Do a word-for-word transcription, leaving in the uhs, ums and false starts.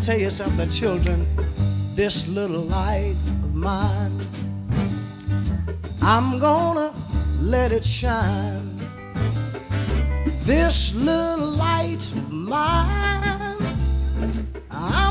tell you something, children. This little light of mine, I'm gonna let it shine. This little light of mine, I'm